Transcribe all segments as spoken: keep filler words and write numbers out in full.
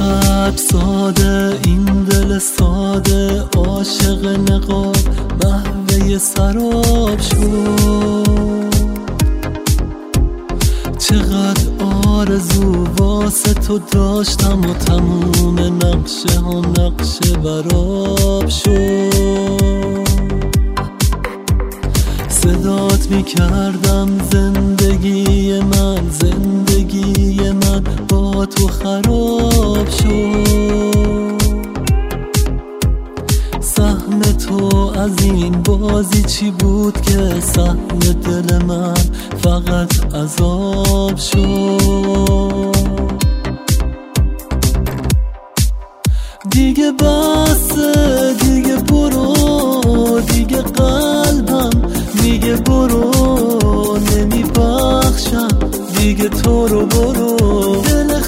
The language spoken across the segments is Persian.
چقدر ساده این دل ساده، عاشق نقاب محوه سراب شد. چقدر آرزو واسه تو داشتم و تموم نقشه ها نقشه براب شد. صدات میکردم زندگی من، زندگی من با تو خراب شد. سهم تو از این بازی چی بود که سهم دل من فقط عذاب شد. دیگه بسه، دیگه برو، دیگه قلبم میگه برو، نمیبخشم دیگه تو رو برو. دل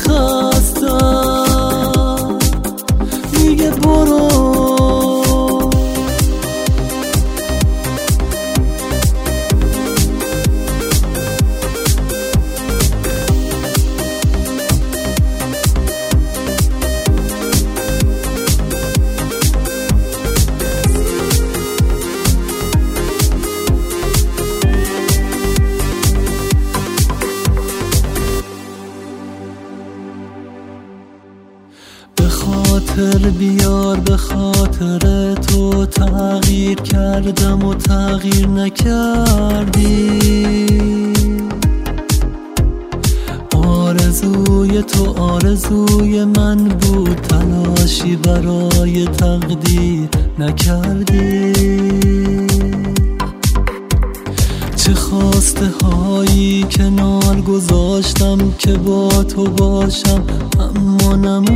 خستم میگه برو. به خاطر بیار، به خاطر تو تغییر کردم و تغییر نکردی. آرزوی تو آرزوی من بود، تلاشی برای تقدیر نکردی. چه خواسته هایی کنار گذاشتم که با تو باشم، اما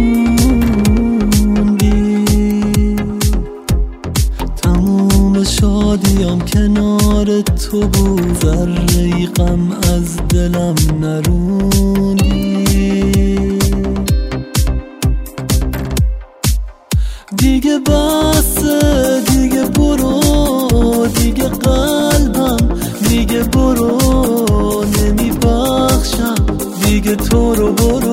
نموندی. تموم شادیم کنار تو بود، ذره غم از دلم نروندی. دیگه بسه، دیگه برو، دیگه قلبم میگه برو، نمیبخشم دیگه تو رو برو.